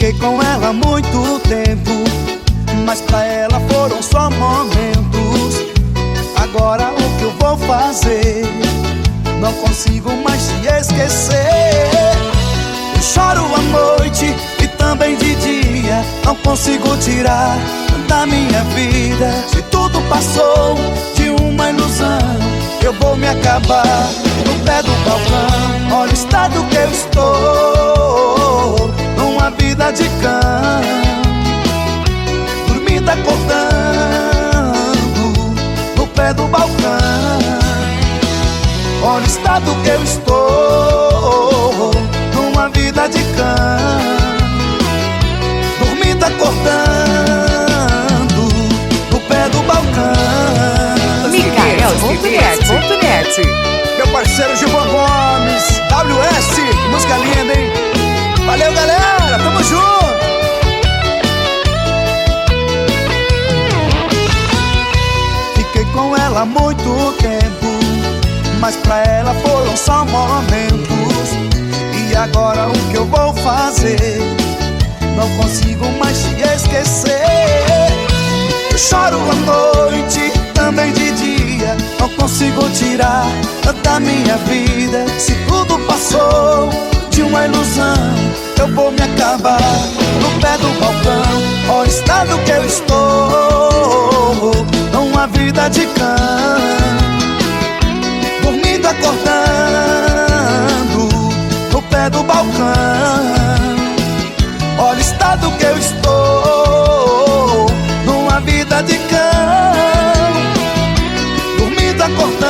Fiquei com ela há muito tempo, mas pra ela foram só momentos. Agora o que eu vou fazer? Não consigo mais te esquecer. Eu choro à noite e também de dia, não consigo tirar da minha vida. Se tudo passou de uma ilusão, eu vou me acabar no pé do balcão. Olha o estado que eu estou, numa vida de cão, dormindo acordando no pé do balcão. Olha o estado que eu estou, numa vida de cão, dormindo acordando no pé do balcão. Micael.net. Meu parceiro Gilvan Gomes, WS, música linda, hein? Valeu, galera, tamo junto! Fiquei com ela há muito tempo, mas pra ela foram só momentos. E agora o que eu vou fazer? Não consigo mais te esquecer. Eu choro à noite, também de dia, não consigo tirar da minha vida. Se tudo passou de uma ilusão, eu vou me acabar no pé do balcão. Olha o estado que eu estou, numa vida de cão, dormindo acordando no pé do balcão. Olha o estado que eu estou, numa vida de cão, dormindo acordando